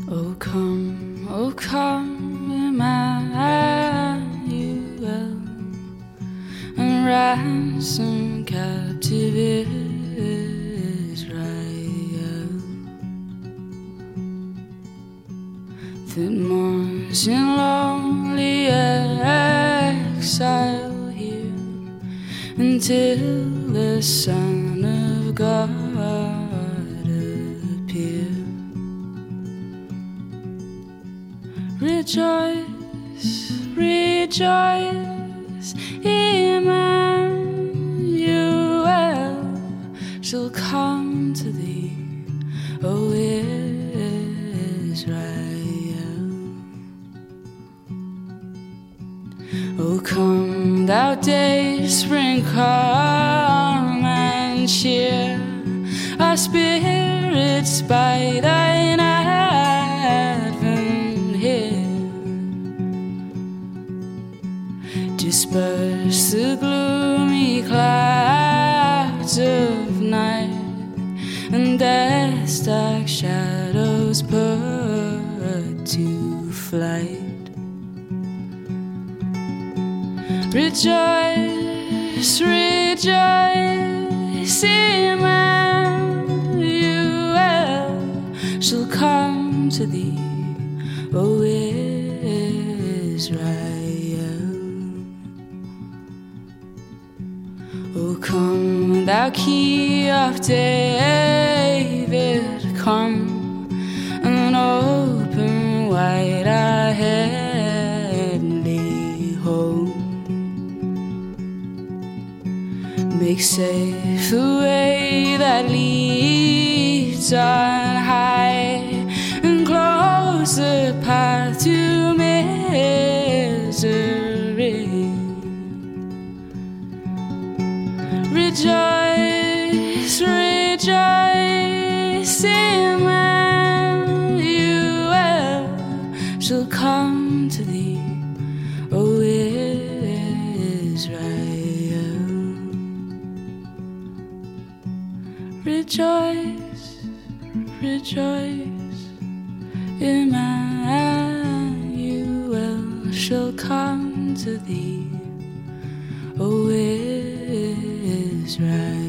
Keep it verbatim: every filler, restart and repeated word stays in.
Oh come, oh come, Emmanuel, and ransom captive Israel that mourns in lonely exile here until the Son of God appear. Rejoice, rejoice, Emmanuel shall come to thee, O Israel. O come, thou day spring, come and cheer our spirits by thine advent here. Disperse the gloomy clouds of night, and death's dark shadows put to flight. Rejoice, rejoice, Emmanuel shall come to thee, O Israel. O come, thou Key of David, come and open wide our heavenly home. Make safe the way that leads on high, and close the path to misery. Rejoice, rejoice, Emmanuel shall come to thee, O Israel. Rejoice, rejoice, Emmanuel shall come to thee, O Israel.